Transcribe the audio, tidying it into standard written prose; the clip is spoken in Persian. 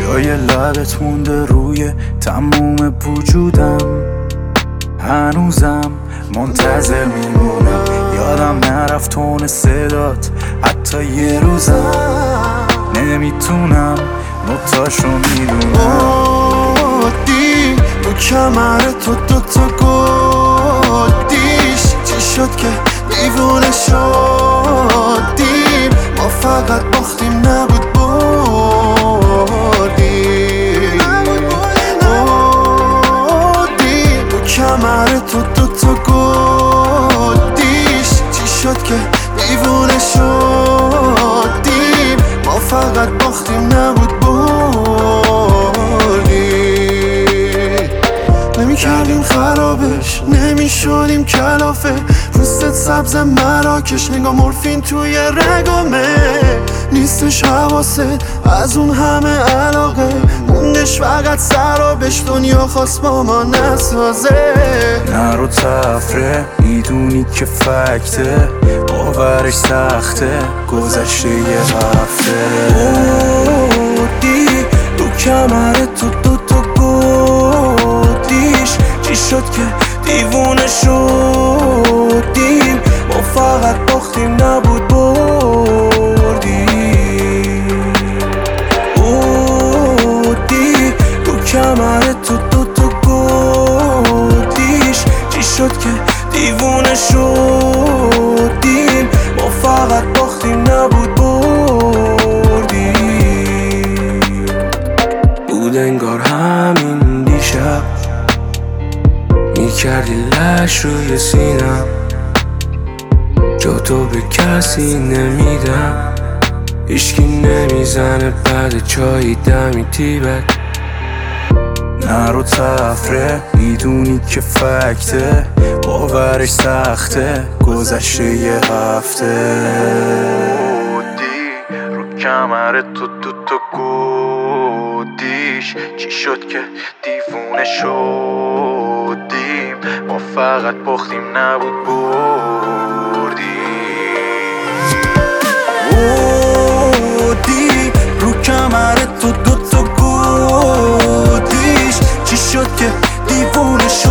جای لبت مونده روی تموم وجودم، هنوزم منتظر میمونم. یادم نرفت تون صدات حتی یه روزم، نمیتونم نوتاشو میدونم. دی رو کمر تو دوتا گودیش چی شد که دیوونه شدیم؟ ما فقط باختیم نبود بردیم. دی رو کمر تو دوتا گودیش چی شد که دیوونه شدیم؟ ما فقط باختیم نبود بردیم. نمی‌کردیم خرابش، نمی‌شدیم کلافه. پوستت سبز مراکش، نگاه مورفین توی رگامه. نیستش حواست از اون همه علاقه، موندش فقط سرابش. دنیا خواست با ما نسازه. نرو تفره، میدونی که فکته، باورش سخته، گذشته یه هفته. دی رو کمر تو دوتا گودیش چی شد که دیوونه شدیم؟ ما فقط باختیم نبود بردیم. دی رو کمر تو دوتا گودیش چی شد که دیوونه شدیم؟ ما فقط باختیم نبود بردیم. بود انگار همین دیشب میکردی لش روی سینم، جا تو به کسی نمیدم. هیچکی نمیزنه بعد چای دمی تیبک. نرو تفره، میدونی که فکته، باورش سخته، گذشته یه هفته. دی رو کمر تو دوتا گودیش چی شد که دیوونه شدیم؟ ما فقط باختیم نبود بردیم. دی رو کمر تو دوتا گودیش چی شد که دیوونه شد؟